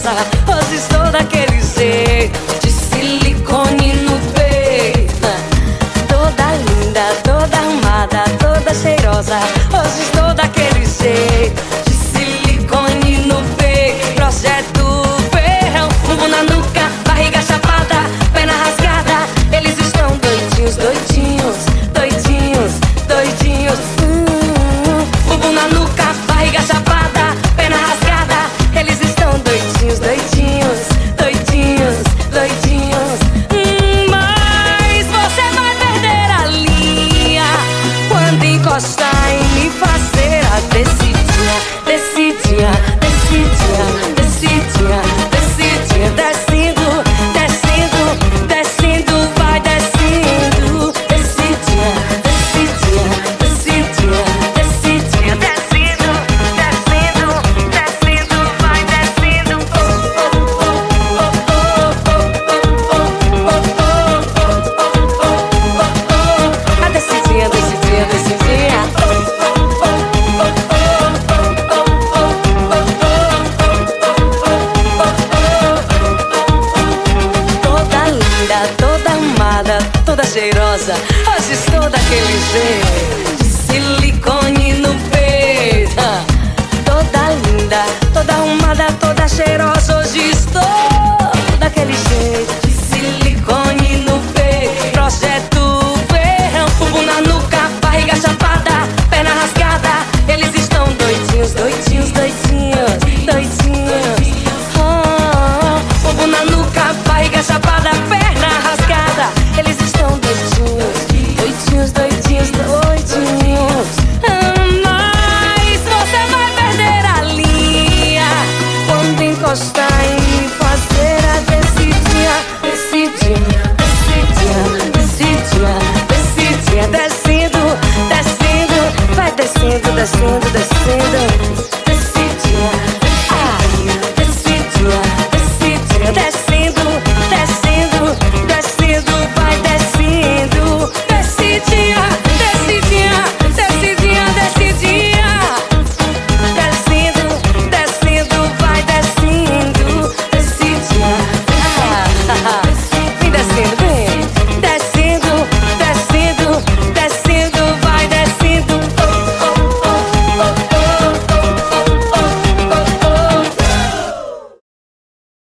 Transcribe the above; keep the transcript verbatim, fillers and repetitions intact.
cheirosa. Hoje estou daquele jeito, de silicone no peito. Toda linda, toda arrumada, toda cheirosa. Hoje estou daquele jeito, de silicone no peito. Projeto ferrão, bumbum na nuca, barriga chapada, perna rasgada. Eles estão doidinhos, doidinhos, doidinhos, doidinhos. Hum, bumbum na nuca, barriga chapada, perna rasgada. Eles estão doidinhos, doidinhos, doidinhos, doidinhos. Hum, mas você vai perder a linha quando encostar em me fazer a descidinha, descidinha, descidinha, descidinha, descidinha, descendo, descendo, descendo, vai descendo, descidinha, descidinha, descidinha, descidinha, descendo, descendo, descendo, vai descendo. A descidinha, descidinha, descidinha. Toda linda, toda arrumada, toda cheirosa. Hoje estou daquele jeito, de silicone no peito. Toda linda, toda arrumada, toda cheirosa. Hoje estou daquele jeito, de silicone no peito. Projeto ferrão, bumbum na nuca, barriga chapada, perna rasgada. Eles estão doidinhos, doidinhos, doidinhos, doidinhos. Ah, bumbum na nuca, barriga chapada, perna rasgada. Eles estão doidinhos, doidinhos, doidinhos, doidinhos. Ah, mas você vai perder a linha quando encostar em me fazer a descidinha, descidinha, descidinha, descidinha, descidinha, descendo, descendo, vai descendo, descendo, descendo.